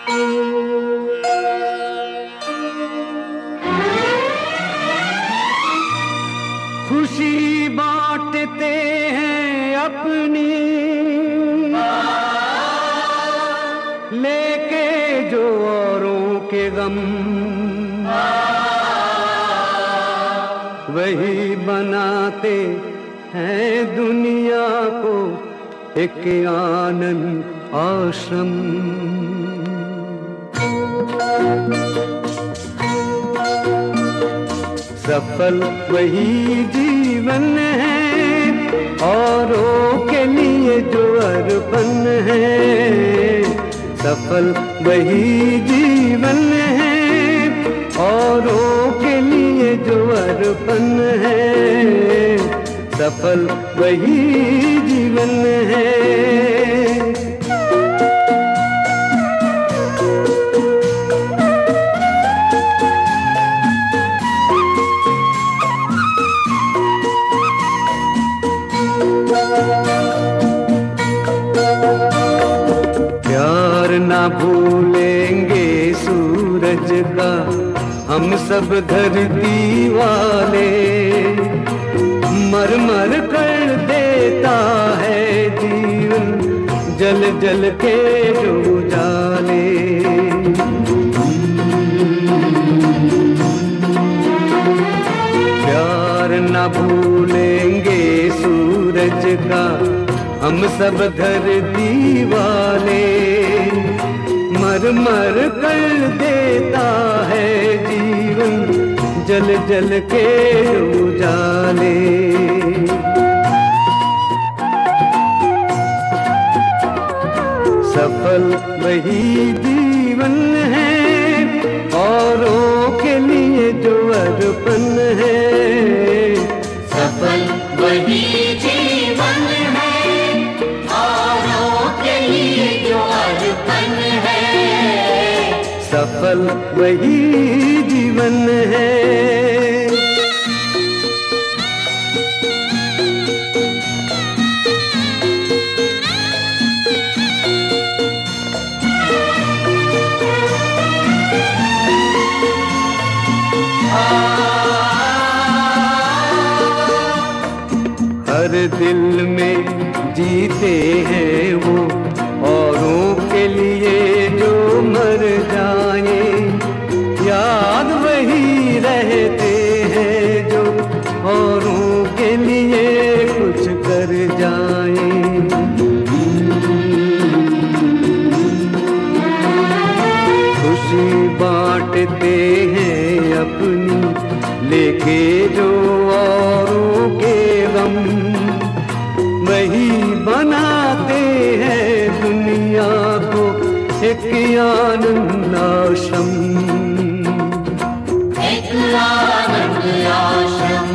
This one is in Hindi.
खुशी बांटते हैं अपनी, लेके जो औरों के गम, वही बनाते हैं दुनिया को एक आनंद आश्रम। सफल वही जीवन है औरों के लिए जो अर्पण है। सफल वही जीवन है औरों के लिए जो अर्पण है। सफल वही जीवन है। ना भूलेंगे सूरज का हम सब धरती वाले, मर मर कर देता है जीवन जल जल के जो उजाले। प्यार ना भूलेंगे सूरज का हम सब धरती वाले, मर मर कर देता है जीवन जल जल के उजाले। सफल वही जीवन है औरों के लिए जो अर्पण है। सफल वही जीवन है औरों के लिए जो अर्पण है। सफल वही जीवन है। हर दिल में जीते हैं वो औरों के लिए जो मर जाए। याद वही रहते हैं जो औरों के लिए कुछ कर जाए। खुशी बांटते हैं अपनी, लेके जो औरों के गम, वही बनाते हैं दुनिया को एक आनंद आश्रम। एक आनंद आश्रम।